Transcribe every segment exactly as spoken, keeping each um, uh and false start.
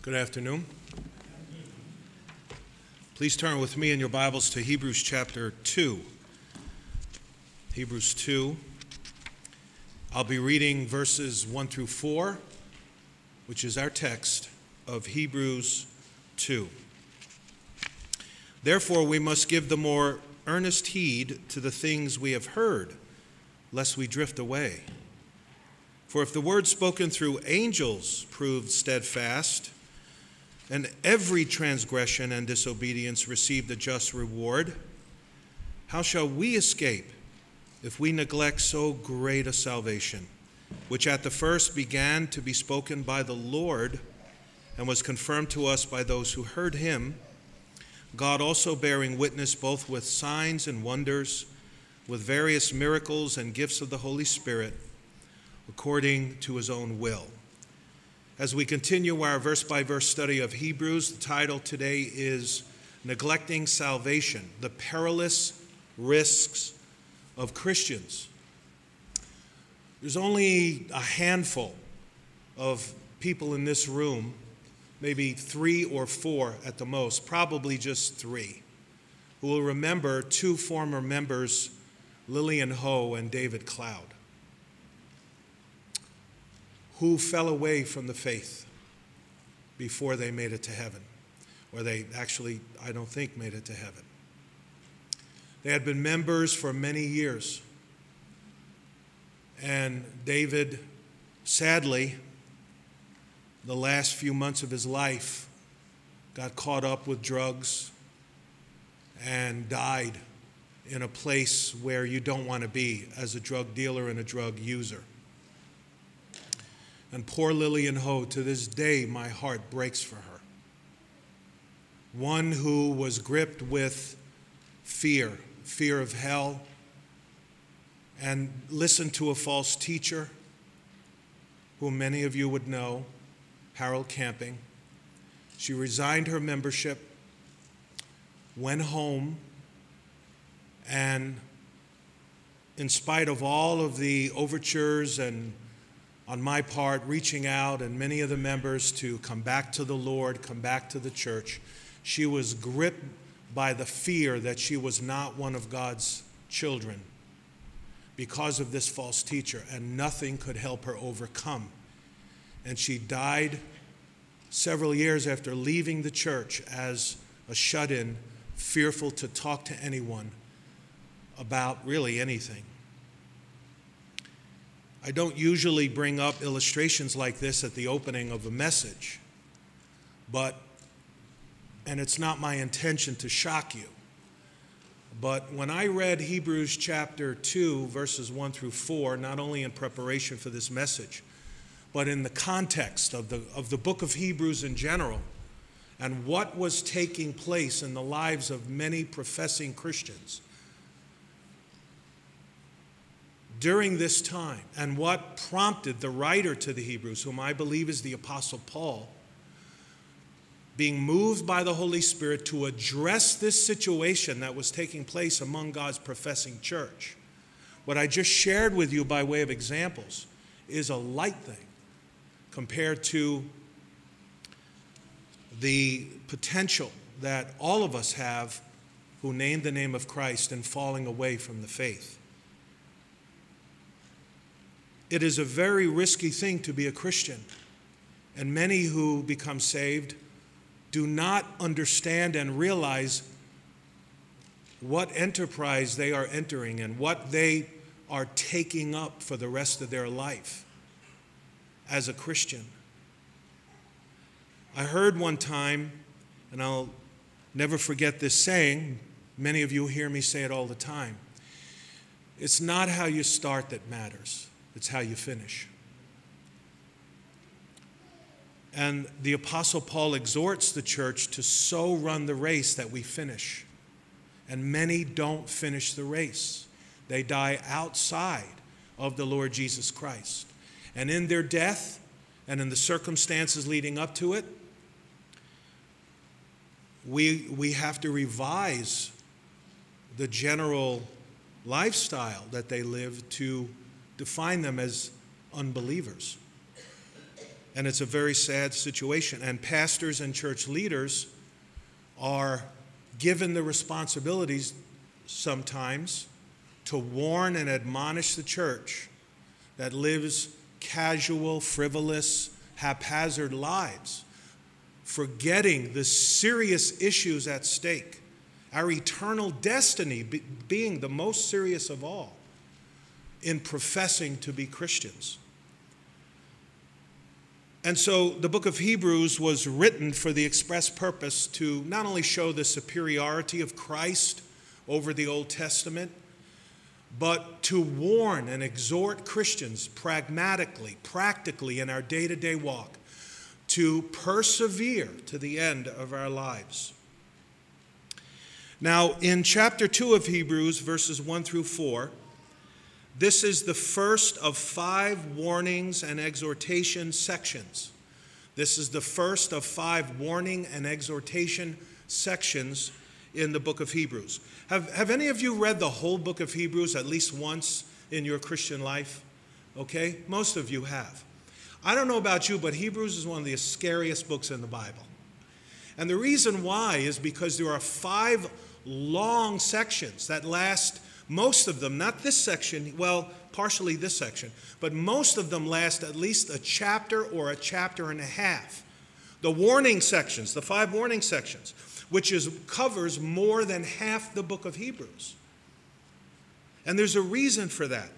Good afternoon. Please turn with me in your Bibles to Hebrews chapter two. Hebrews two. I'll be reading verses one through four, which is our text of Hebrews two. Therefore, we must give the more earnest heed to the things we have heard, lest we drift away. For if the word spoken through angels proved steadfast, and every transgression and disobedience received a just reward, how shall we escape if we neglect so great a salvation, which at the first began to be spoken by the Lord and was confirmed to us by those who heard him, God also bearing witness both with signs and wonders, with various miracles and gifts of the Holy Spirit, according to his own will. As we continue our verse-by-verse study of Hebrews, the title today is Neglecting Salvation, the Perilous Risks of Christians. There's only a handful of people in this room, maybe three or four at the most, probably just three, who will remember two former members, Lillian Ho and David Cloud, who fell away from the faith before they made it to heaven, or they actually, I don't think, made it to heaven. They had been members for many years, and David, sadly, the last few months of his life, got caught up with drugs and died in a place where you don't want to be as a drug dealer and a drug user. And poor Lillian Ho, to this day, my heart breaks for her. One who was gripped with fear, fear of hell, and listened to a false teacher, whom many of you would know, Harold Camping. She resigned her membership, went home, and in spite of all of the overtures and on my part, reaching out and many of the members to come back to the Lord, come back to the church, she was gripped by the fear that she was not one of God's children because of this false teacher, and nothing could help her overcome. And she died several years after leaving the church as a shut-in, fearful to talk to anyone about really anything. I don't usually bring up illustrations like this at the opening of a message, but, and it's not my intention to shock you, but when I read Hebrews chapter two, verses one through four, not only in preparation for this message, but in the context of the, of the book of Hebrews in general, and what was taking place in the lives of many professing Christians during this time, and what prompted the writer to the Hebrews, whom I believe is the Apostle Paul, being moved by the Holy Spirit to address this situation that was taking place among God's professing church. What I just shared with you by way of examples is a light thing compared to the potential that all of us have who name the name of Christ and falling away from the faith. It is a very risky thing to be a Christian, and many who become saved do not understand and realize what enterprise they are entering and what they are taking up for the rest of their life as a Christian. I heard one time, and I'll never forget this saying, many of you hear me say it all the time, it's not how you start that matters. It's how you finish. And the Apostle Paul exhorts the church to so run the race that we finish. And many don't finish the race. They die outside of the Lord Jesus Christ. And in their death and in the circumstances leading up to it, we, we have to revise the general lifestyle that they live to define them as unbelievers. And it's a very sad situation. And pastors and church leaders are given the responsibilities sometimes to warn and admonish the church that lives casual, frivolous, haphazard lives, forgetting the serious issues at stake, our eternal destiny be, being the most serious of all in professing to be Christians. And so the book of Hebrews was written for the express purpose to not only show the superiority of Christ over the Old Testament, but to warn and exhort Christians pragmatically, practically in our day-to-day walk to persevere to the end of our lives. Now, in chapter two of Hebrews, verses one through four, this is the first of five warnings and exhortation sections. This is the first of five warning and exhortation sections in the book of Hebrews. Have, have any of you read the whole book of Hebrews at least once in your Christian life? Okay, most of you have. I don't know about you, but Hebrews is one of the scariest books in the Bible. And the reason why is because there are five long sections that last, most of them, not this section, well, partially this section, but most of them last at least a chapter or a chapter and a half. The warning sections, the five warning sections, which is, covers more than half the book of Hebrews. And there's a reason for that.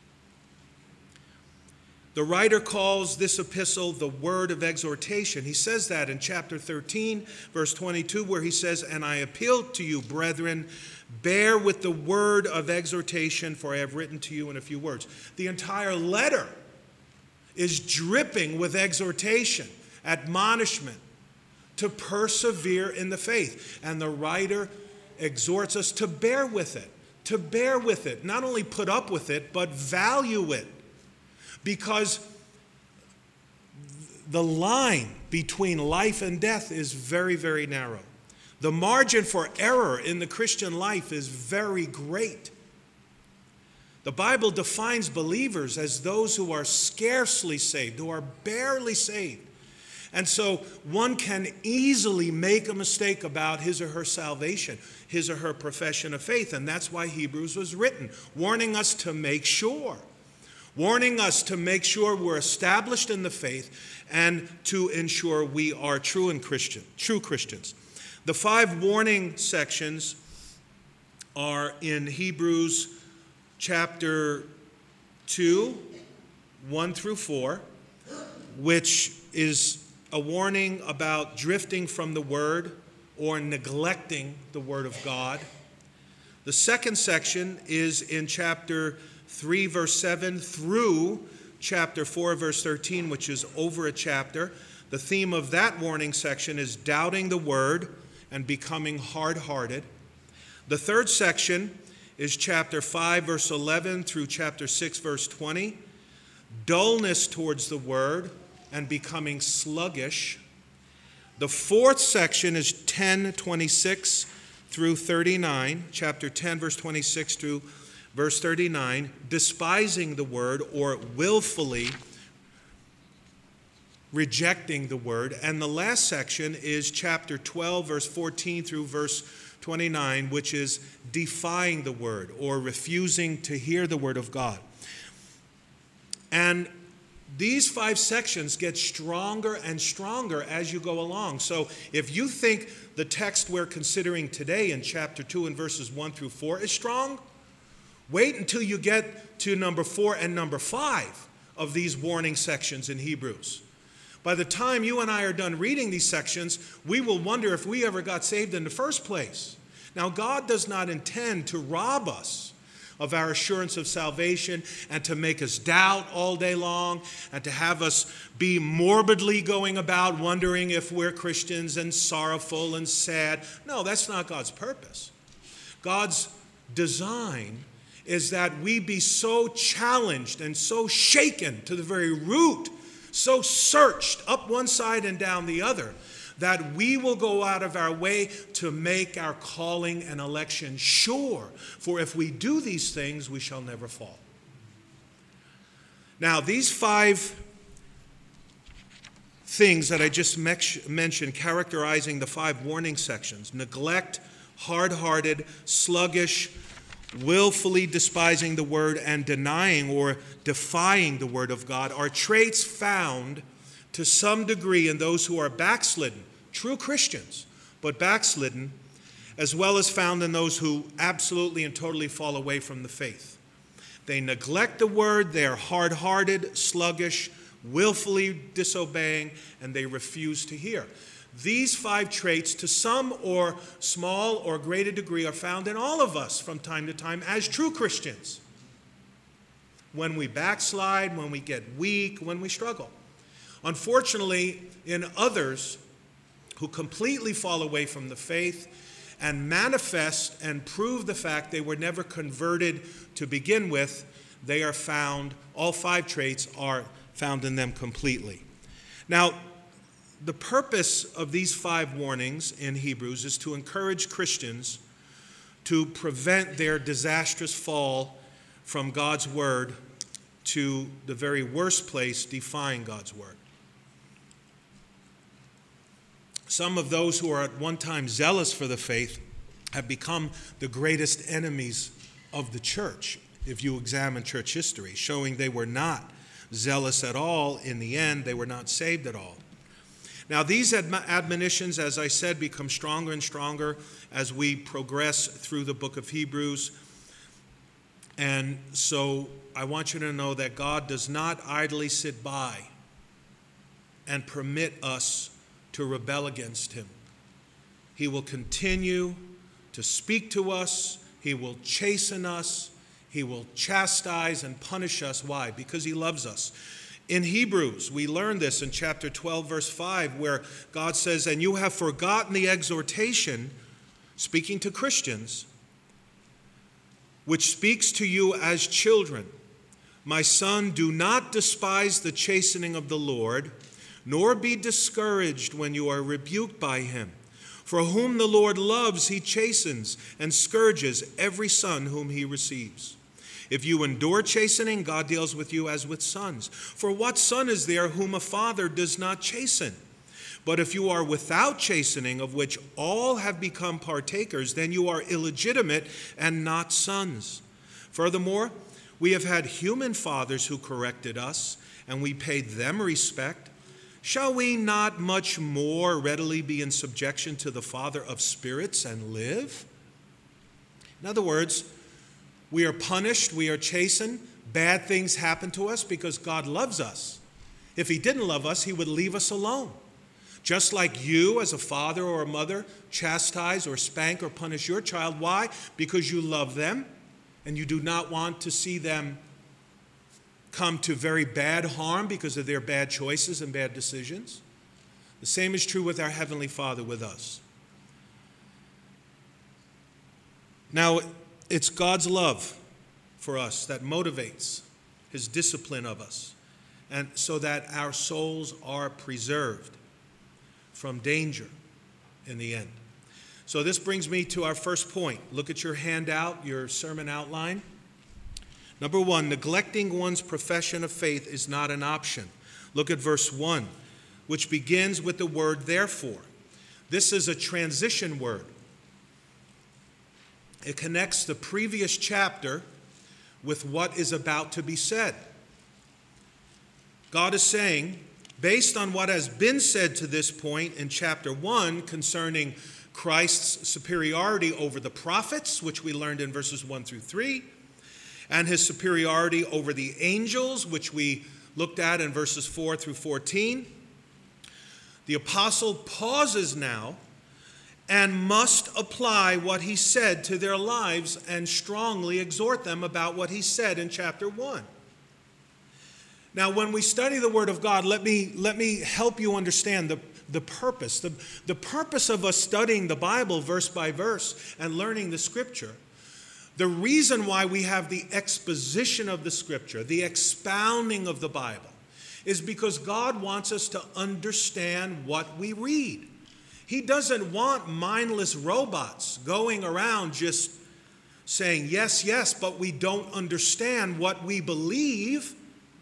The writer calls this epistle the word of exhortation. He says that in chapter thirteen, verse twenty-two, where he says, "And I appeal to you, brethren, bear with the word of exhortation, for I have written to you in a few words." The entire letter is dripping with exhortation, admonishment, to persevere in the faith. And the writer exhorts us to bear with it, to bear with it, not only put up with it, but value it. Because the line between life and death is very, very narrow. The margin for error in the Christian life is very great. The Bible defines believers as those who are scarcely saved, who are barely saved. And so one can easily make a mistake about his or her salvation, his or her profession of faith. And that's why Hebrews was written, warning us to make sure. Warning us to make sure we're established in the faith and to ensure we are true and Christian, true Christians. The five warning sections are in Hebrews chapter two, one through four, which is a warning about drifting from the word or neglecting the word of God. The second section is in chapter three, verse seven through chapter four, verse thirteen, which is over a chapter. The theme of that warning section is doubting the word and becoming hard-hearted. The third section is chapter five, verse eleven through chapter six, verse twenty. Dullness towards the word and becoming sluggish. The fourth section is ten, twenty-six through thirty-nine, chapter ten, verse twenty-six through verse thirty-nine, despising the word or willfully rejecting the word. And the last section is chapter twelve, verse fourteen through verse twenty-nine, which is defying the word or refusing to hear the word of God. And these five sections get stronger and stronger as you go along. So if you think the text we're considering today in chapter two and verses one through four is strong, wait until you get to number four and number five of these warning sections in Hebrews. By the time you and I are done reading these sections, we will wonder if we ever got saved in the first place. Now, God does not intend to rob us of our assurance of salvation and to make us doubt all day long and to have us be morbidly going about wondering if we're Christians and sorrowful and sad. No, that's not God's purpose. God's design is that we be so challenged and so shaken to the very root, so searched up one side and down the other, that we will go out of our way to make our calling and election sure. For if we do these things, we shall never fall. Now, these five things that I just mentioned characterizing the five warning sections: neglect, hard-hearted, sluggish, willfully despising the word, and denying or defying the word of God are traits found to some degree in those who are backslidden, true Christians, but backslidden, as well as found in those who absolutely and totally fall away from the faith. They neglect the word, they are hard-hearted, sluggish, willfully disobeying, and they refuse to hear. These five traits, to some or small or greater degree, are found in all of us from time to time as true Christians. When we backslide, when we get weak, when we struggle. Unfortunately, in others who completely fall away from the faith and manifest and prove the fact they were never converted to begin with, they are found, all five traits are found in them completely. Now, the purpose of these five warnings in Hebrews is to encourage Christians to prevent their disastrous fall from God's word to the very worst place, defying God's word. Some of those who are at one time zealous for the faith have become the greatest enemies of the church, if you examine church history, showing they were not zealous at all. In the end, they were not saved at all. Now, these admonitions, as I said, become stronger and stronger as we progress through the book of Hebrews. And so I want you to know that God does not idly sit by and permit us to rebel against him. He will continue to speak to us. He will chasten us. He will chastise and punish us. Why? Because he loves us. In Hebrews, we learn this in chapter twelve, verse five, where God says, "And you have forgotten the exhortation," speaking to Christians, "which speaks to you as children. My son, do not despise the chastening of the Lord, nor be discouraged when you are rebuked by him. For whom the Lord loves, he chastens and scourges every son whom he receives. If you endure chastening, God deals with you as with sons. For what son is there whom a father does not chasten? But if you are without chastening, of which all have become partakers, then you are illegitimate and not sons. Furthermore, we have had human fathers who corrected us, and we paid them respect. Shall we not much more readily be in subjection to the Father of spirits and live?" In other words, we are punished, we are chastened, bad things happen to us because God loves us. If he didn't love us, he would leave us alone. Just like you as a father or a mother chastise or spank or punish your child. Why? Because you love them and you do not want to see them come to very bad harm because of their bad choices and bad decisions. The same is true with our Heavenly Father with us. Now, it's God's love for us that motivates his discipline of us, and so that our souls are preserved from danger in the end. So this brings me to our first point. Look at your handout, your sermon outline. Number one, neglecting one's profession of faith is not an option. Look at verse one, which begins with the word therefore. This is a transition word. It connects the previous chapter with what is about to be said. God is saying, based on what has been said to this point in chapter one concerning Christ's superiority over the prophets, which we learned in verses one through three, and his superiority over the angels, which we looked at in verses four through fourteen, the apostle pauses now and must apply what he said to their lives and strongly exhort them about what he said in chapter one. Now, when we study the Word of God, let me, let me help you understand the, the purpose. The, the purpose of us studying the Bible verse by verse and learning the Scripture, the reason why we have the exposition of the Scripture, the expounding of the Bible, is because God wants us to understand what we read. He doesn't want mindless robots going around just saying, yes, yes, but we don't understand what we believe.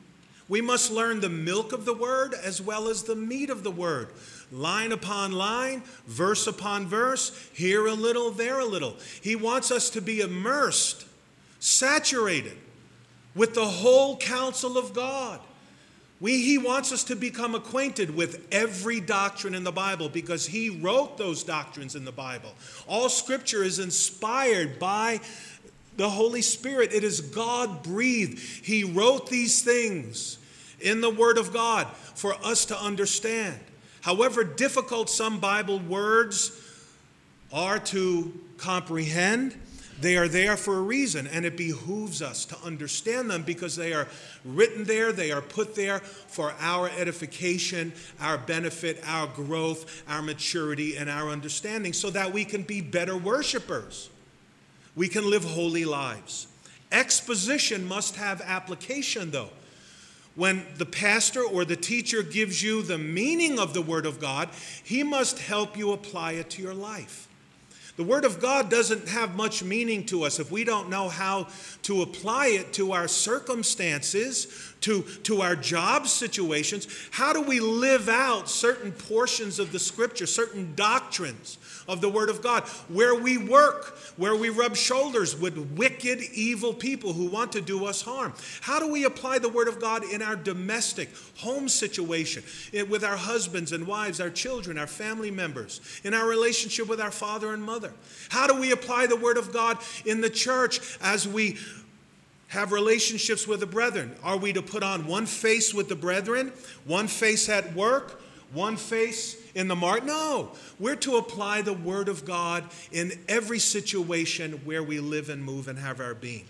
We must learn the milk of the word as well as the meat of the word. Line upon line, verse upon verse, here a little, there a little. He wants us to be immersed, saturated with the whole counsel of God. We, he wants us to become acquainted with every doctrine in the Bible because he wrote those doctrines in the Bible. All Scripture is inspired by the Holy Spirit. It is God-breathed. He wrote these things in the Word of God for us to understand. However difficult some Bible words are to comprehend, they are there for a reason, and it behooves us to understand them because they are written there, they are put there for our edification, our benefit, our growth, our maturity, and our understanding so that we can be better worshipers. We can live holy lives. Exposition must have application, though. When the pastor or the teacher gives you the meaning of the Word of God, he must help you apply it to your life. The Word of God doesn't have much meaning to us if we don't know how to apply it to our circumstances, to, to our job situations. How do we live out certain portions of the Scripture, certain doctrines of the Word of God, where we work, where we rub shoulders with wicked, evil people who want to do us harm? How do we apply the Word of God in our domestic home situation, with our husbands and wives, our children, our family members, in our relationship with our father and mother? How do we apply the Word of God in the church as we have relationships with the brethren? Are we to put on one face with the brethren, one face at work, one face in the market? No, we're to apply the Word of God in every situation where we live and move and have our being.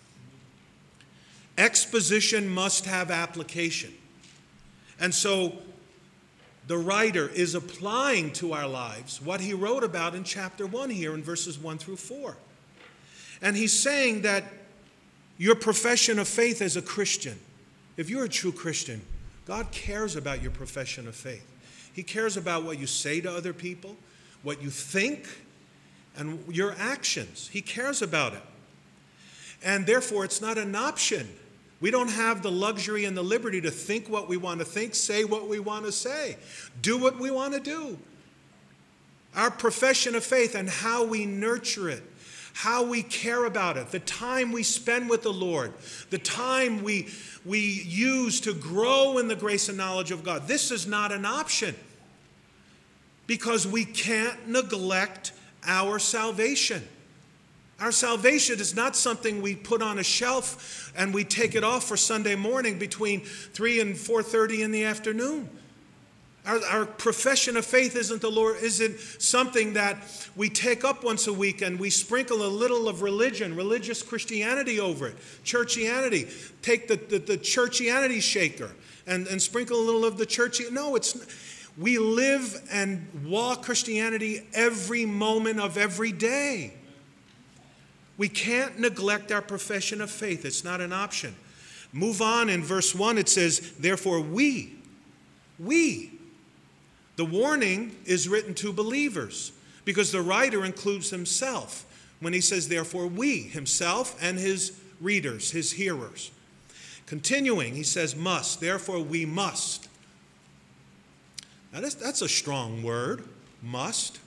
Exposition must have application. And so the writer is applying to our lives what he wrote about in chapter one here in verses one through four. And he's saying that your profession of faith as a Christian, if you're a true Christian, God cares about your profession of faith. He cares about what you say to other people, what you think, and your actions. He cares about it. And therefore, it's not an option. We don't have the luxury and the liberty to think what we want to think, say what we want to say, do what we want to do. Our profession of faith and how we nurture it, how we care about it, the time we spend with the Lord, the time we, we use to grow in the grace and knowledge of God. This is not an option because we can't neglect our salvation. Our salvation is not something we put on a shelf and we take it off for Sunday morning between three and four thirty in the afternoon. Our, our profession of faith isn't the Lord, isn't something that we take up once a week and we sprinkle a little of religion, religious Christianity over it, churchianity. Take the, the, the churchianity shaker and, and sprinkle a little of the churchy. No, it's we live and walk Christianity every moment of every day. We can't neglect our profession of faith. It's not an option. Move on in verse one, it says, therefore we, we. The warning is written to believers because the writer includes himself when he says, therefore we, himself and his readers, his hearers. Continuing, he says, must, therefore we must. Now that's, that's a strong word, must.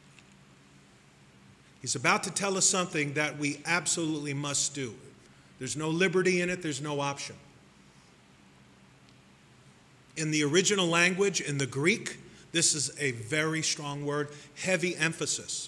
He's about to tell us something that we absolutely must do. There's no liberty in it. There's no option. In the original language, in the Greek, this is a very strong word, heavy emphasis.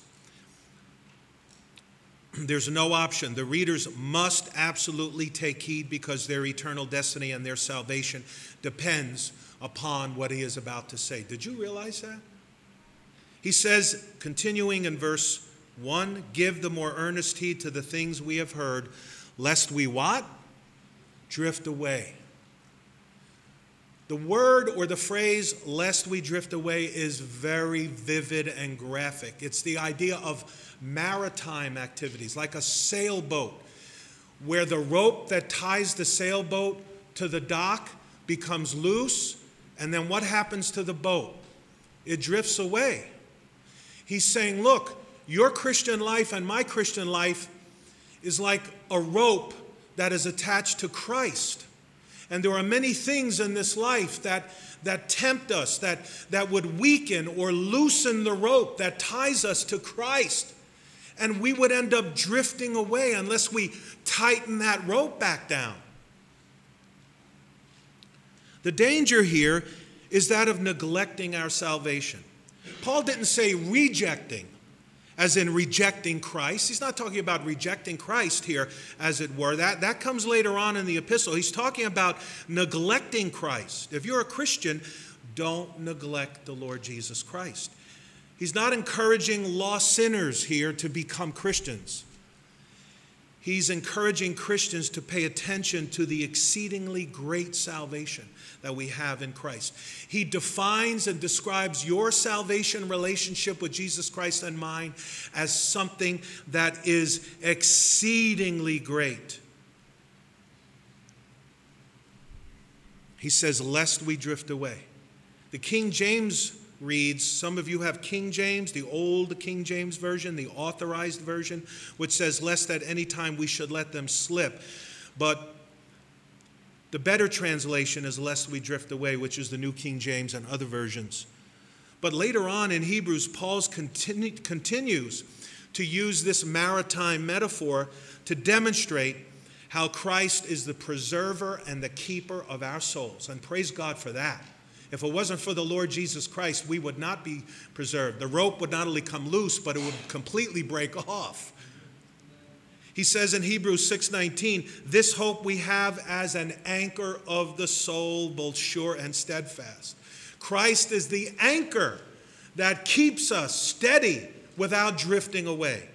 There's no option. The readers must absolutely take heed because their eternal destiny and their salvation depends upon what he is about to say. Did you realize that? He says, continuing in verse one, give the more earnest heed to the things we have heard, lest we what? Drift away. The word or the phrase, lest we drift away, is very vivid and graphic. It's the idea of maritime activities, like a sailboat, where the rope that ties the sailboat to the dock becomes loose, and then what happens to the boat? It drifts away. He's saying, look, your Christian life and my Christian life is like a rope that is attached to Christ. And there are many things in this life that, that tempt us, that, that would weaken or loosen the rope that ties us to Christ. And we would end up drifting away unless we tighten that rope back down. The danger here is that of neglecting our salvation. Paul didn't say rejecting, as in rejecting Christ. He's not talking about rejecting Christ here, as it were. That, that comes later on in the epistle. He's talking about neglecting Christ. If you're a Christian, don't neglect the Lord Jesus Christ. He's not encouraging lost sinners here to become Christians. He's encouraging Christians to pay attention to the exceedingly great salvation that we have in Christ. He defines and describes your salvation relationship with Jesus Christ and mine as something that is exceedingly great. He says, lest we drift away. The King James reads, some of you have King James, the old King James version, the authorized version, which says, lest at any time we should let them slip. But the better translation is lest we drift away, which is the New King James and other versions. But later on in Hebrews, Paul continu- continues to use this maritime metaphor to demonstrate how Christ is the preserver and the keeper of our souls. And praise God for that. If it wasn't for the Lord Jesus Christ, we would not be preserved. The rope would not only come loose, but it would completely break off. He says in Hebrews six nineteen, this hope we have as an anchor of the soul, both sure and steadfast. Christ is the anchor that keeps us steady without drifting away.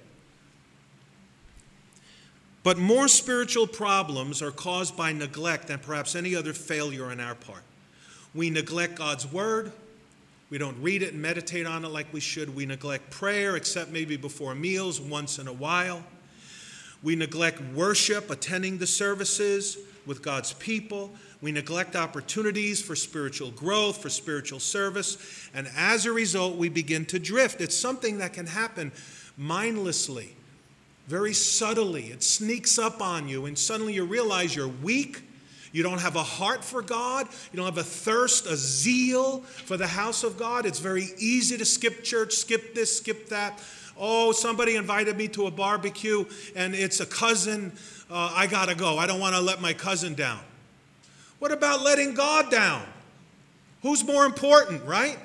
But more spiritual problems are caused by neglect than perhaps any other failure on our part. We neglect God's word. We don't read it and meditate on it like we should. We neglect prayer, except maybe before meals once in a while. We neglect worship, attending the services with God's people. We neglect opportunities for spiritual growth, for spiritual service. And as a result, we begin to drift. It's something that can happen mindlessly, very subtly. It sneaks up on you, and suddenly you realize you're weak. You don't have a heart for God. You don't have a thirst, a zeal for the house of God. It's very easy to skip church, skip this, skip that. Oh, somebody invited me to a barbecue, and it's a cousin. Uh, I got to go. I don't want to let my cousin down. What about letting God down? Who's more important, right?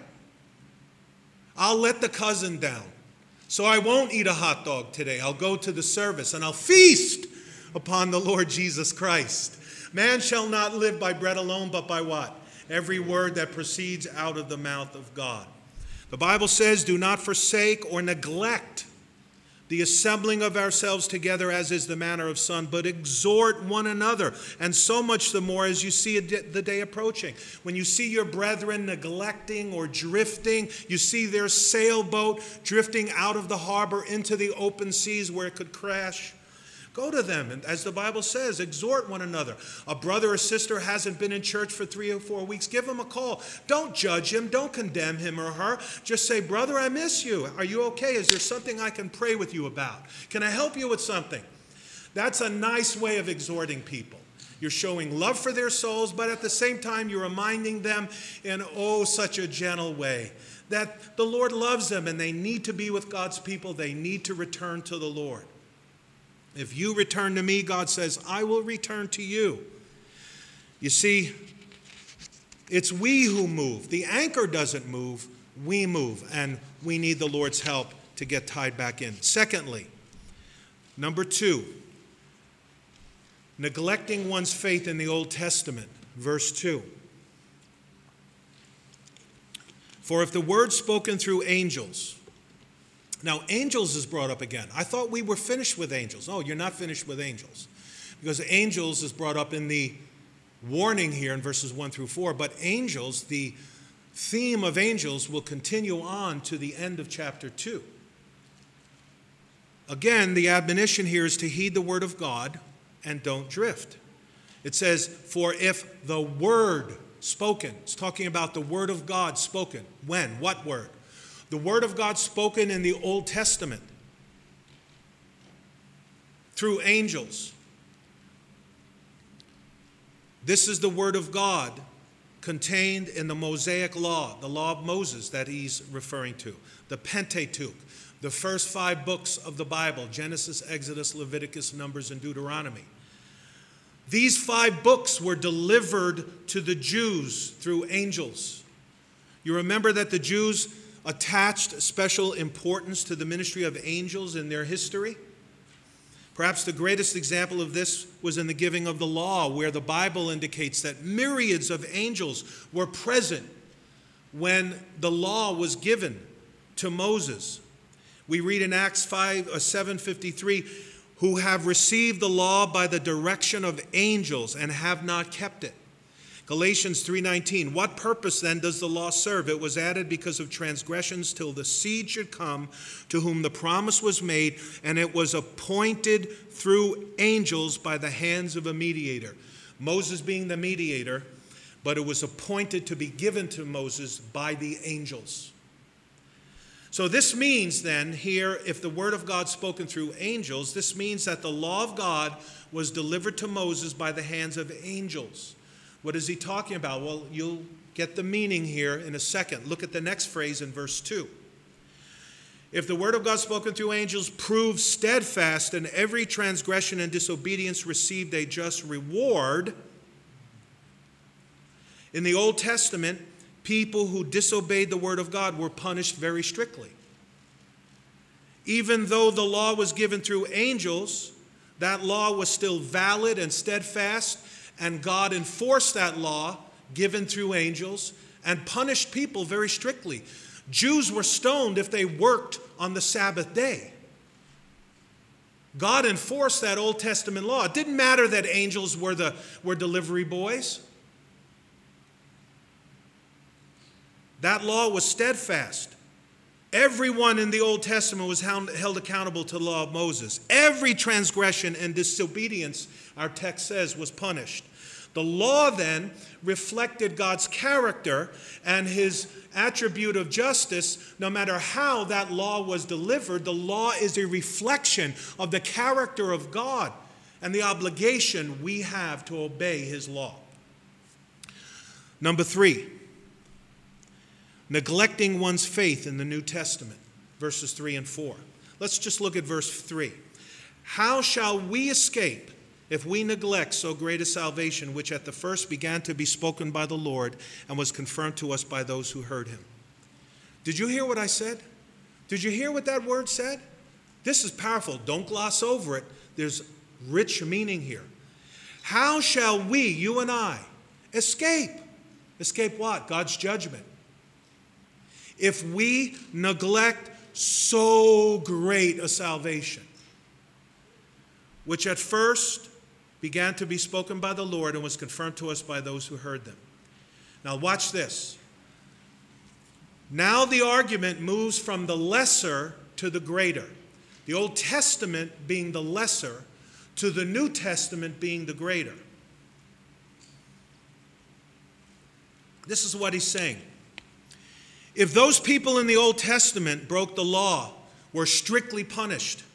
I'll let the cousin down. So I won't eat a hot dog today. I'll go to the service, and I'll feast upon the Lord Jesus Christ. Man shall not live by bread alone, but by what? Every word that proceeds out of the mouth of God. The Bible says, do not forsake or neglect the assembling of ourselves together, as is the manner of some, but exhort one another, and so much the more as you see the day approaching. When you see your brethren neglecting or drifting, you see their sailboat drifting out of the harbor into the open seas where it could crash, go to them, and as the Bible says, exhort one another. A brother or sister hasn't been in church for three or four weeks. Give him a call. Don't judge him. Don't condemn him or her. Just say, brother, I miss you. Are you okay? Is there something I can pray with you about? Can I help you with something? That's a nice way of exhorting people. You're showing love for their souls, but at the same time, you're reminding them in, oh, such a gentle way that the Lord loves them and they need to be with God's people. They need to return to the Lord. If you return to me, God says, I will return to you. You see, it's we who move. The anchor doesn't move. We move, and we need the Lord's help to get tied back in. Secondly, number two, neglecting one's faith in the Old Testament. Verse two. For if the word spoken through angels... Now, angels is brought up again. I thought we were finished with angels. No, you're not finished with angels. Because angels is brought up in the warning here in verses one through four. But angels, the theme of angels, will continue on to the end of chapter two. Again, the admonition here is to heed the word of God and don't drift. It says, for if the word spoken, it's talking about the word of God spoken. When? What word? The word of God spoken in the Old Testament through angels. This is the word of God contained in the Mosaic law, the law of Moses that he's referring to, the Pentateuch, the first five books of the Bible, Genesis, Exodus, Leviticus, Numbers, and Deuteronomy. These five books were delivered to the Jews through angels. You remember that the Jews attached special importance to the ministry of angels in their history? Perhaps the greatest example of this was in the giving of the law, where the Bible indicates that myriads of angels were present when the law was given to Moses. We read in Acts five, seven fifty-three, who have received the law by the direction of angels and have not kept it. Galatians three nineteen, what purpose then does the law serve? It was added because of transgressions till the seed should come to whom the promise was made, and it was appointed through angels by the hands of a mediator. Moses being the mediator, but it was appointed to be given to Moses by the angels. So this means then here, if the word of God spoken through angels, this means that the law of God was delivered to Moses by the hands of angels. What is he talking about? Well, you'll get the meaning here in a second. Look at the next phrase in verse two. If the word of God spoken through angels proved steadfast, and every transgression and disobedience received a just reward. In the Old Testament, people who disobeyed the word of God were punished very strictly. Even though the law was given through angels, that law was still valid and steadfast, and God enforced that law given through angels and punished people very strictly. Jews were stoned if they worked on the Sabbath day. God enforced that Old Testament law. It didn't matter that angels were the were delivery boys. That law was steadfast. Everyone in the Old Testament was held accountable to the law of Moses. Every transgression and disobedience, our text says, was punished. The law then reflected God's character and his attribute of justice. No matter how that law was delivered, the law is a reflection of the character of God and the obligation we have to obey his law. Number three, neglecting one's faith in the New Testament, verses three and four. Let's just look at verse three. How shall we escape if we neglect so great a salvation, which at the first began to be spoken by the Lord and was confirmed to us by those who heard him? Did you hear what I said? Did you hear what that word said? This is powerful. Don't gloss over it. There's rich meaning here. How shall we, you and I, escape? Escape what? God's judgment. If we neglect so great a salvation, which at first began to be spoken by the Lord and was confirmed to us by those who heard them. Now watch this. Now the argument moves from the lesser to the greater. The Old Testament being the lesser to the New Testament being the greater. This is what he's saying. If those people in the Old Testament broke the law, were strictly punished,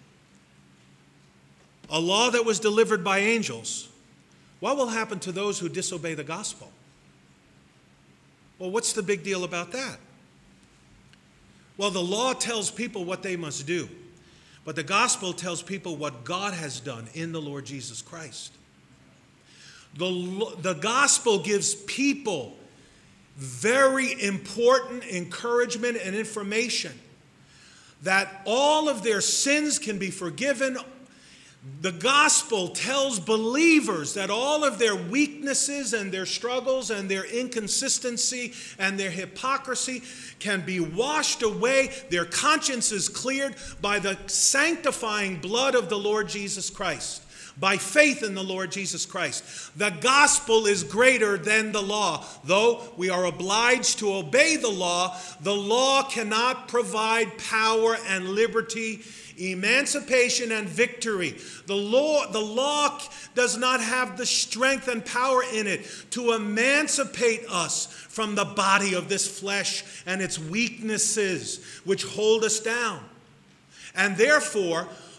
a law that was delivered by angels, what will happen to those who disobey the gospel? Well, what's the big deal about that? Well, the law tells people what they must do, but the gospel tells people what God has done in the Lord Jesus Christ. The, the gospel gives people very important encouragement and information that all of their sins can be forgiven. The gospel tells believers that all of their weaknesses and their struggles and their inconsistency and their hypocrisy can be washed away. Their conscience is cleared by the sanctifying blood of the Lord Jesus Christ, by faith in the Lord Jesus Christ. The gospel is greater than the law. Though we are obliged to obey the law, the law cannot provide power and liberty, emancipation and victory. The law, the law does not have the strength and power in it to emancipate us from the body of this flesh and its weaknesses which hold us down. And therefore,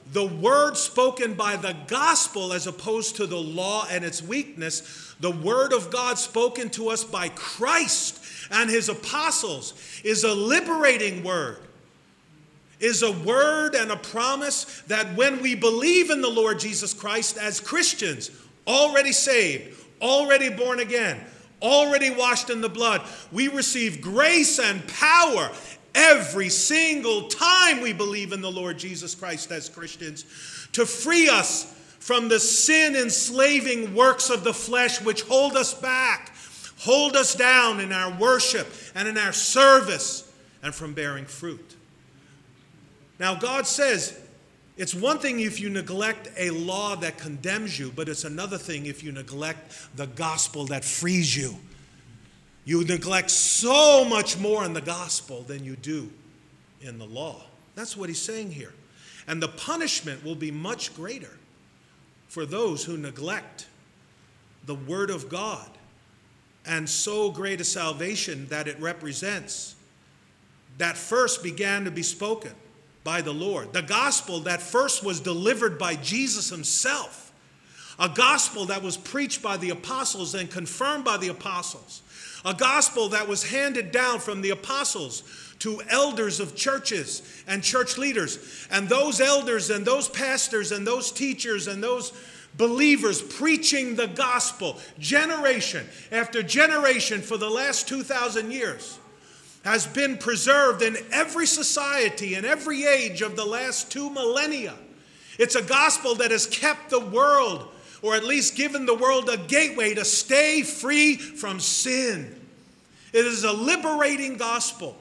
the word spoken by the gospel as opposed to the law and its weakness, the word of God spoken to us by Christ and his apostles is a liberating word, is a word and a promise that when we believe in the Lord Jesus Christ as Christians, already saved, already born again, already washed in the blood, we receive grace and power every single time we believe in the Lord Jesus Christ as Christians to free us from the sin-enslaving works of the flesh which hold us back, hold us down in our worship and in our service, and from bearing fruit. Now, God says it's one thing if you neglect a law that condemns you, but it's another thing if you neglect the gospel that frees you. You neglect so much more in the gospel than you do in the law. That's what he's saying here. And the punishment will be much greater for those who neglect the word of God and so great a salvation that it represents, that first began to be spoken by the Lord. The gospel that first was delivered by Jesus himself. A gospel that was preached by the apostles and confirmed by the apostles. A gospel that was handed down from the apostles to elders of churches and church leaders. And those elders and those pastors and those teachers and those believers preaching the gospel generation after generation for the last two thousand years has been preserved in every society and every age of the last two millennia. It's a gospel that has kept the world, or at least given the world a gateway to stay free from sin. It is a liberating gospel.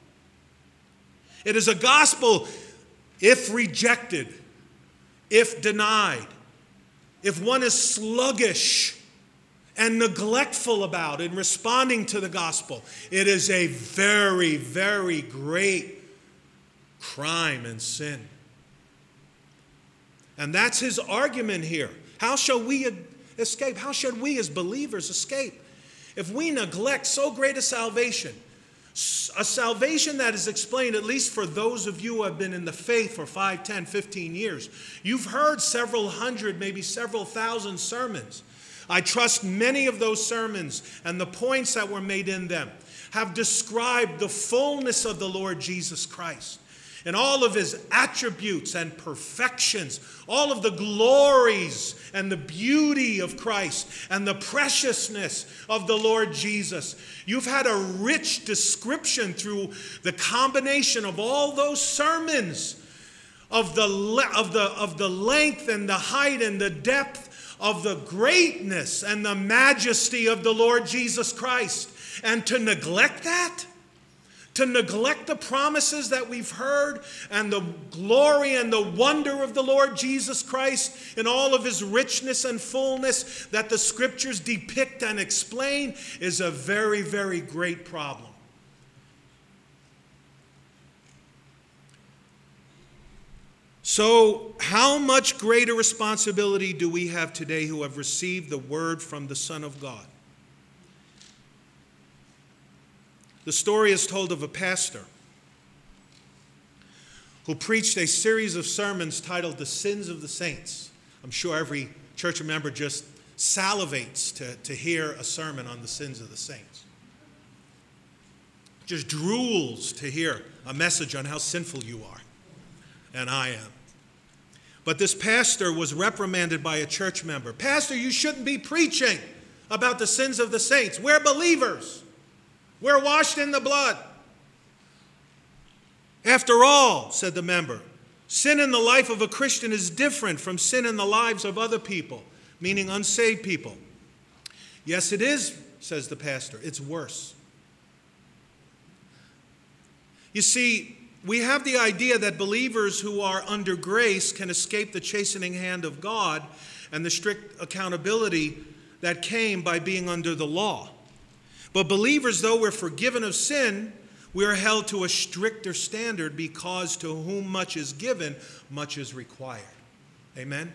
It is a gospel, if rejected, if denied, if one is sluggish and neglectful about in responding to the gospel, it is a very, very great crime and sin. And that's his argument here. How shall we escape? How should we as believers escape? If we neglect so great a salvation, a salvation that is explained, at least for those of you who have been in the faith for five, ten, fifteen years, you've heard several hundred, maybe several thousand sermons. I trust many of those sermons and the points that were made in them have described the fullness of the Lord Jesus Christ and all of his attributes and perfections, all of the glories and the beauty of Christ and the preciousness of the Lord Jesus. You've had a rich description through the combination of all those sermons of the, of the, of the length and the height and the depth of the greatness and the majesty of the Lord Jesus Christ. And to neglect that, to neglect the promises that we've heard and the glory and the wonder of the Lord Jesus Christ in all of his richness and fullness that the scriptures depict and explain is a very, very great problem. So, how much greater responsibility do we have today who have received the word from the Son of God? The story is told of a pastor who preached a series of sermons titled The Sins of the Saints. I'm sure every church member just salivates to, to hear a sermon on the sins of the saints. Just drools to hear a message on how sinful you are, and I am. But this pastor was reprimanded by a church member. Pastor, you shouldn't be preaching about the sins of the saints. We're believers. We're washed in the blood. After all, said the member, sin in the life of a Christian is different from sin in the lives of other people, meaning unsaved people. Yes, it is, says the pastor. It's worse. You see, we have the idea that believers who are under grace can escape the chastening hand of God and the strict accountability that came by being under the law. But believers, though we're forgiven of sin, we are held to a stricter standard because to whom much is given, much is required. Amen?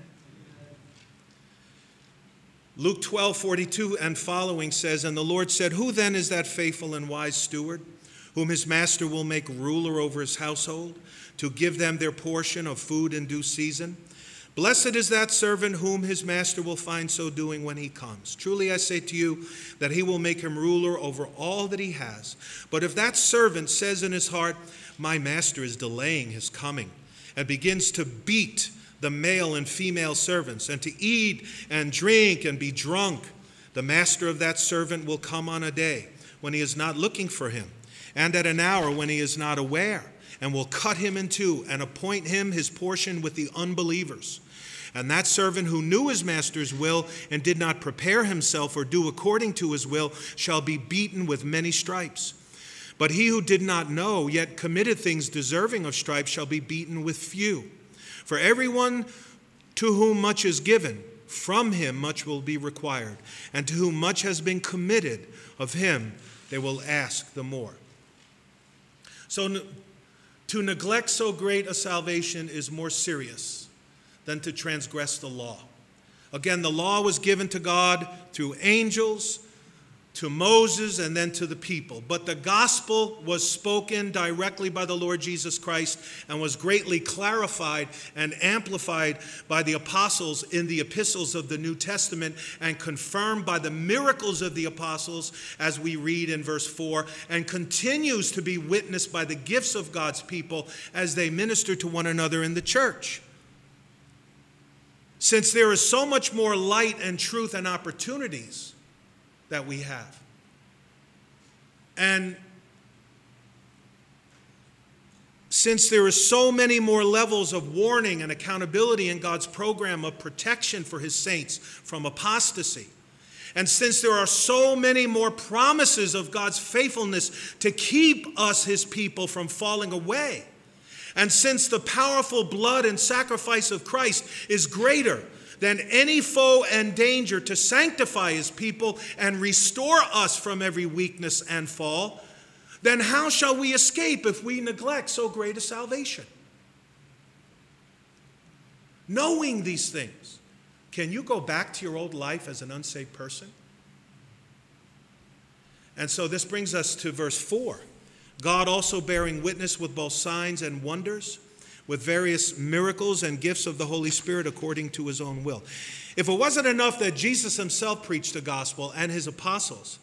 Luke twelve forty-two and following says, "And the Lord said, Who then is that faithful and wise steward, whom his master will make ruler over his household, to give them their portion of food in due season. Blessed is that servant whom his master will find so doing when he comes. Truly I say to you that he will make him ruler over all that he has. But if that servant says in his heart, my master is delaying his coming, and begins to beat the male and female servants, and to eat and drink and be drunk, the master of that servant will come on a day when he is not looking for him, and at an hour when he is not aware, and will cut him in two and appoint him his portion with the unbelievers. And that servant who knew his master's will and did not prepare himself or do according to his will shall be beaten with many stripes. But he who did not know, yet committed things deserving of stripes, shall be beaten with few. For everyone to whom much is given, from him much will be required. And to whom much has been committed, of him they will ask the more. So to neglect so great a salvation is more serious than to transgress the law. Again, the law was given to God through angels, to Moses, and then to the people. But the gospel was spoken directly by the Lord Jesus Christ and was greatly clarified and amplified by the apostles in the epistles of the New Testament and confirmed by the miracles of the apostles, as we read in verse four, and continues to be witnessed by the gifts of God's people as they minister to one another in the church. Since there is so much more light and truth and opportunities that we have, and since there are so many more levels of warning and accountability in God's program of protection for his saints from apostasy, and since there are so many more promises of God's faithfulness to keep us, his people, from falling away, and since the powerful blood and sacrifice of Christ is greater than any foe and danger to sanctify his people and restore us from every weakness and fall, then how shall we escape if we neglect so great a salvation? Knowing these things, can you go back to your old life as an unsaved person? And so this brings us to verse four. God also bearing witness with both signs and wonders, with various miracles and gifts of the Holy Spirit according to his own will. If it wasn't enough that Jesus himself preached the gospel and his apostles,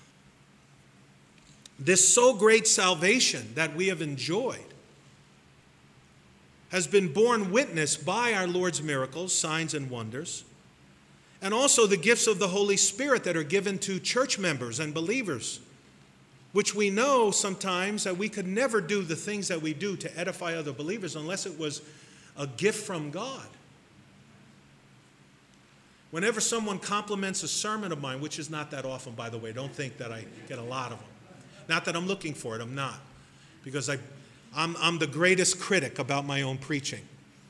this so great salvation that we have enjoyed has been borne witness by our Lord's miracles, signs, and wonders, and also the gifts of the Holy Spirit that are given to church members and believers, which we know sometimes that we could never do the things that we do to edify other believers unless it was a gift from God. Whenever someone compliments a sermon of mine, which is not that often, by the way, don't think that I get a lot of them. Not that I'm looking for it, I'm not. Because I, I'm, I'm the greatest critic about my own preaching.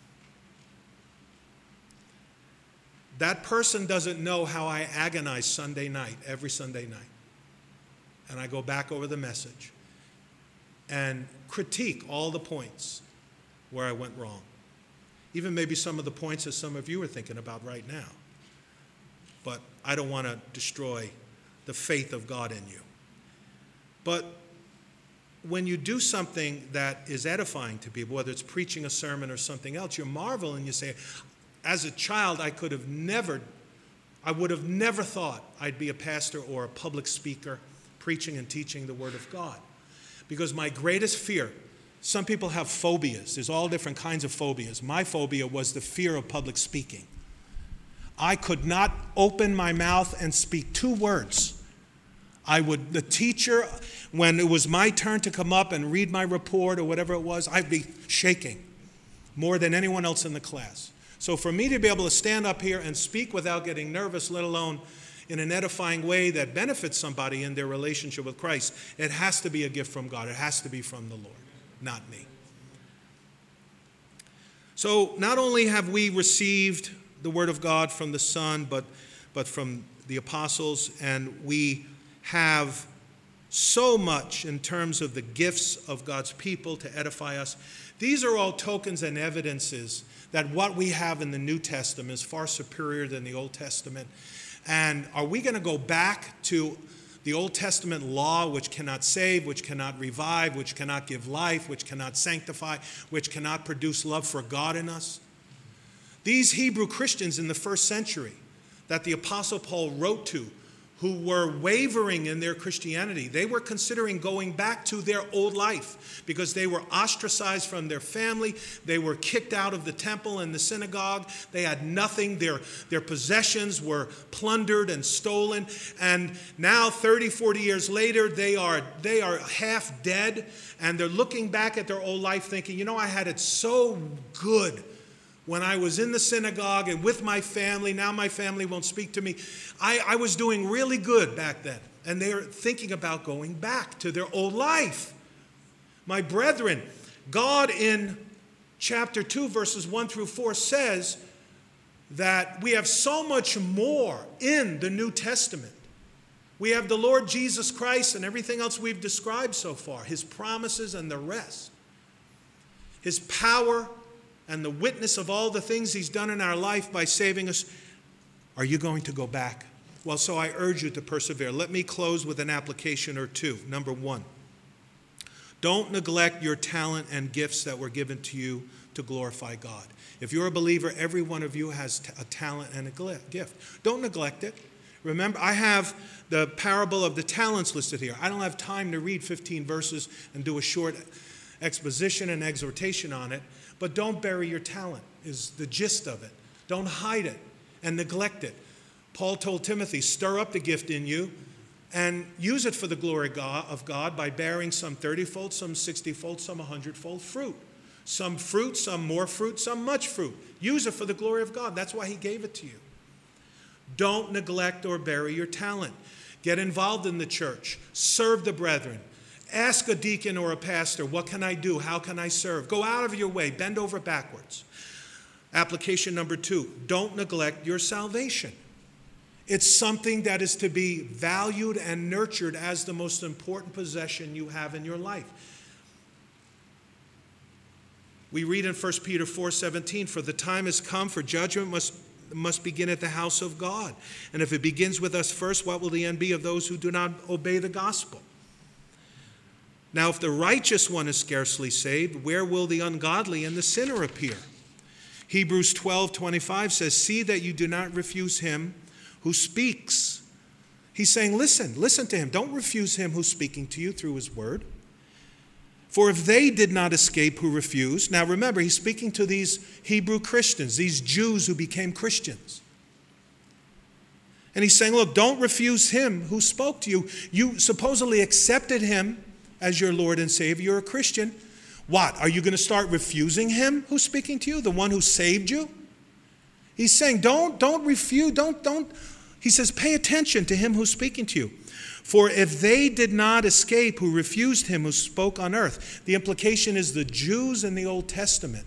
That person doesn't know how I agonize Sunday night, every Sunday night. And I go back over the message and critique all the points where I went wrong. Even maybe some of the points that some of you are thinking about right now. But I don't want to destroy the faith of God in you. But when you do something that is edifying to people, whether it's preaching a sermon or something else, you marvel and you say, as a child, I could have never, I would have never thought I'd be a pastor or a public speaker preaching and teaching the Word of God. Because my greatest fear, some people have phobias. There's all different kinds of phobias. My phobia was the fear of public speaking. I could not open my mouth and speak two words. I would, the teacher, when it was my turn to come up and read my report or whatever it was, I'd be shaking more than anyone else in the class. So for me to be able to stand up here and speak without getting nervous, let alone in an edifying way that benefits somebody in their relationship with Christ, it has to be a gift from God. It has to be from the Lord, not me. So not only have we received the Word of God from the Son, but, but from the apostles, and we have so much in terms of the gifts of God's people to edify us. These are all tokens and evidences that what we have in the New Testament is far superior than the Old Testament. And are we going to go back to the Old Testament law, which cannot save, which cannot revive, which cannot give life, which cannot sanctify, which cannot produce love for God in us. These Hebrew Christians in the first century that the Apostle Paul wrote to, who were wavering in their Christianity, they were considering going back to their old life because they were ostracized from their family. They were kicked out of the temple and the synagogue. They had nothing. Their, their possessions were plundered and stolen. And now, thirty, forty years later, they are, they are half dead. And they're looking back at their old life thinking, you know, I had it so good when I was in the synagogue and with my family. Now my family won't speak to me. I, I was doing really good back then. And they're thinking about going back to their old life. My brethren, God in chapter two, verses one through four says that we have so much more in the New Testament. We have the Lord Jesus Christ and everything else we've described so far, his promises and the rest, his power and the witness of all the things he's done in our life by saving us. Are you going to go back? Well, so I urge you to persevere. Let me close with an application or two. Number one, don't neglect your talent and gifts that were given to you to glorify God. If you're a believer, every one of you has a talent and a gift. Don't neglect it. Remember, I have the parable of the talents listed here. I don't have time to read fifteen verses and do a short exposition and exhortation on it. But don't bury your talent is the gist of it. Don't hide it and neglect it. Paul told Timothy, stir up the gift in you and use it for the glory of God by bearing some thirty-fold, some sixty-fold, some one hundred-fold fruit. Some fruit, some more fruit, some much fruit. Use it for the glory of God. That's why he gave it to you. Don't neglect or bury your talent. Get involved in the church. Serve the brethren. Ask a deacon or a pastor, what can I do? How can I serve? Go out of your way. Bend over backwards. Application number two, don't neglect your salvation. It's something that is to be valued and nurtured as the most important possession you have in your life. We read in First Peter four seventeen, for the time has come for judgment must, must begin at the house of God. And if it begins with us first, what will the end be of those who do not obey the gospel? Now, if the righteous one is scarcely saved, where will the ungodly and the sinner appear? Hebrews twelve twenty-five says, see that you do not refuse him who speaks. He's saying, listen, listen to him. Don't refuse him who's speaking to you through his word. For if they did not escape who refused, now remember, he's speaking to these Hebrew Christians, these Jews who became Christians. And he's saying, look, don't refuse him who spoke to you. You supposedly accepted him as your Lord and Savior. You're a Christian. What? Are you going to start refusing him who's speaking to you, the one who saved you? He's saying, don't, don't refuse, don't, don't. He says, pay attention to him who's speaking to you. For if they did not escape who refused him who spoke on earth, the implication is the Jews in the Old Testament.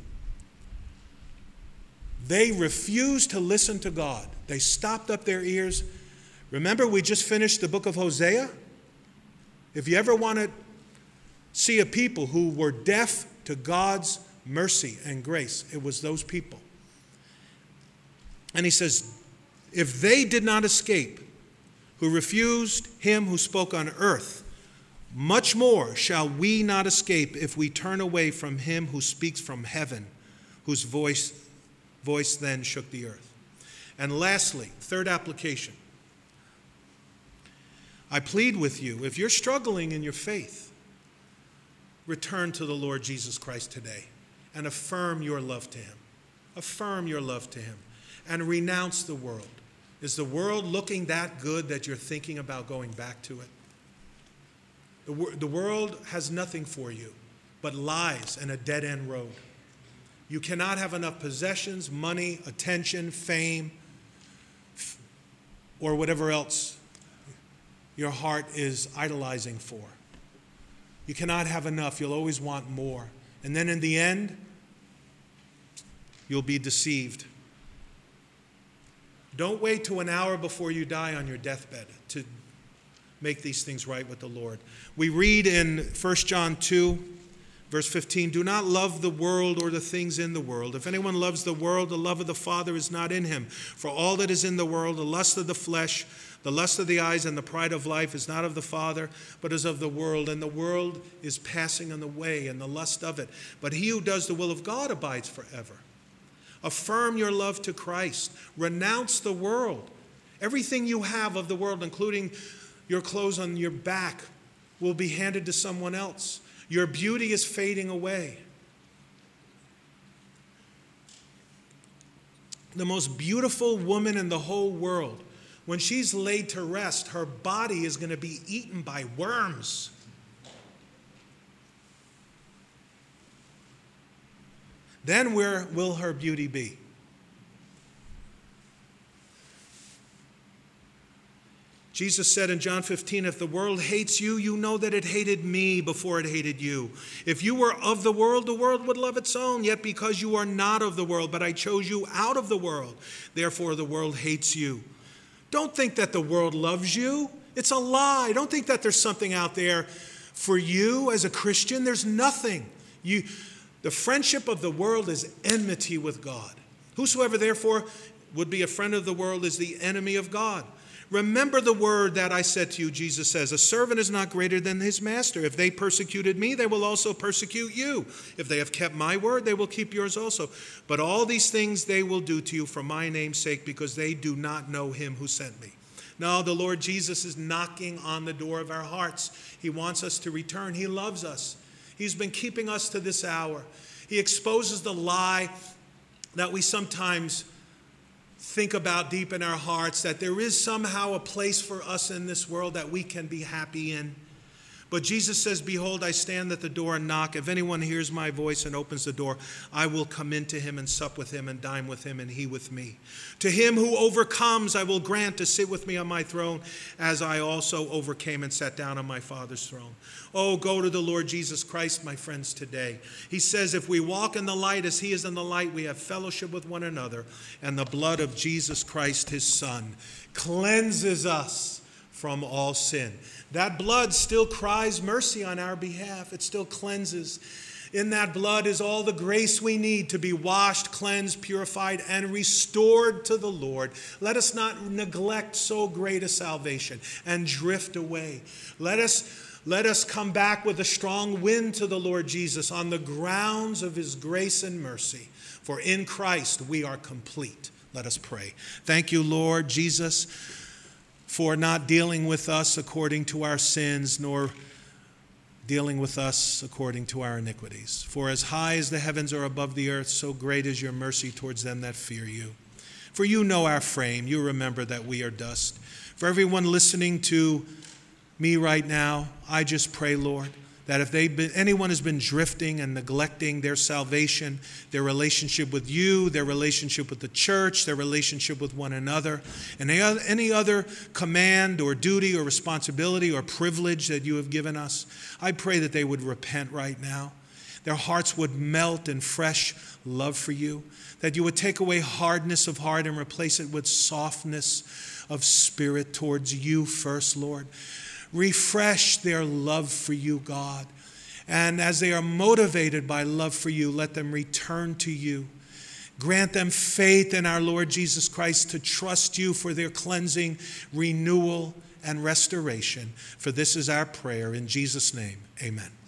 They refused to listen to God. They stopped up their ears. Remember, we just finished the book of Hosea? If you ever want to see a people who were deaf to God's mercy and grace, it was those people. And he says, if they did not escape who refused him who spoke on earth, much more shall we not escape if we turn away from him who speaks from heaven, whose voice, voice then shook the earth. And lastly, third application. I plead with you, if you're struggling in your faith, return to the Lord Jesus Christ today and affirm your love to him. Affirm your love to him and renounce the world. Is the world looking that good that you're thinking about going back to it? The, wor- the world has nothing for you but lies and a dead-end road. You cannot have enough possessions, money, attention, fame, f- or whatever else your heart is idolizing for. You cannot have enough. You'll always want more. And then in the end, you'll be deceived. Don't wait to an hour before you die on your deathbed to make these things right with the Lord. We read in First John two, Verse fifteen, do not love the world or the things in the world. If anyone loves the world, the love of the Father is not in him. For all that is in the world, the lust of the flesh, the lust of the eyes, and the pride of life is not of the Father, but is of the world. And the world is passing on the way, and the lust of it. But he who does the will of God abides forever. Affirm your love to Christ. Renounce the world. Everything you have of the world, including your clothes on your back, will be handed to someone else. Your beauty is fading away. The most beautiful woman in the whole world, when she's laid to rest, her body is going to be eaten by worms. Then where will her beauty be? Jesus said in John fifteen, if the world hates you, you know that it hated me before it hated you. If you were of the world, the world would love its own. Yet because you are not of the world, but I chose you out of the world, therefore the world hates you. Don't think that the world loves you. It's a lie. Don't think that there's something out there for you as a Christian. There's nothing. You, the friendship of the world is enmity with God. Whosoever therefore would be a friend of the world is the enemy of God. Remember the word that I said to you, Jesus says, a servant is not greater than his master. If they persecuted me, they will also persecute you. If they have kept my word, they will keep yours also. But all these things they will do to you for my name's sake, because they do not know him who sent me. No, the Lord Jesus is knocking on the door of our hearts. He wants us to return. He loves us. He's been keeping us to this hour. He exposes the lie that we sometimes think about deep in our hearts, that there is somehow a place for us in this world that we can be happy in. But Jesus says, behold, I stand at the door and knock. If anyone hears my voice and opens the door, I will come into him and sup with him and dine with him and he with me. To him who overcomes, I will grant to sit with me on my throne, as I also overcame and sat down on my Father's throne. Oh, go to the Lord Jesus Christ, my friends, today. He says, if we walk in the light as he is in the light, we have fellowship with one another, and the blood of Jesus Christ, his Son, cleanses us from all sin. That blood still cries mercy on our behalf. It still cleanses. In that blood is all the grace we need to be washed, cleansed, purified, and restored to the Lord. Let us not neglect so great a salvation and drift away. Let us, let us come back with a strong wind to the Lord Jesus on the grounds of his grace and mercy. For in Christ we are complete. Let us pray. Thank you, Lord Jesus, for not dealing with us according to our sins, nor dealing with us according to our iniquities. For as high as the heavens are above the earth, so great is your mercy towards them that fear you. For you know our frame. You remember that we are dust. For everyone listening to me right now, I just pray, Lord, that if they've been, anyone has been drifting and neglecting their salvation, their relationship with you, their relationship with the church, their relationship with one another, and any other command or duty or responsibility or privilege that you have given us, I pray that they would repent right now. Their hearts would melt in fresh love for you, that you would take away hardness of heart and replace it with softness of spirit towards you first, Lord. Refresh their love for you, God. And as they are motivated by love for you, let them return to you. Grant them faith in our Lord Jesus Christ to trust you for their cleansing, renewal, and restoration. For this is our prayer in Jesus' name. Amen.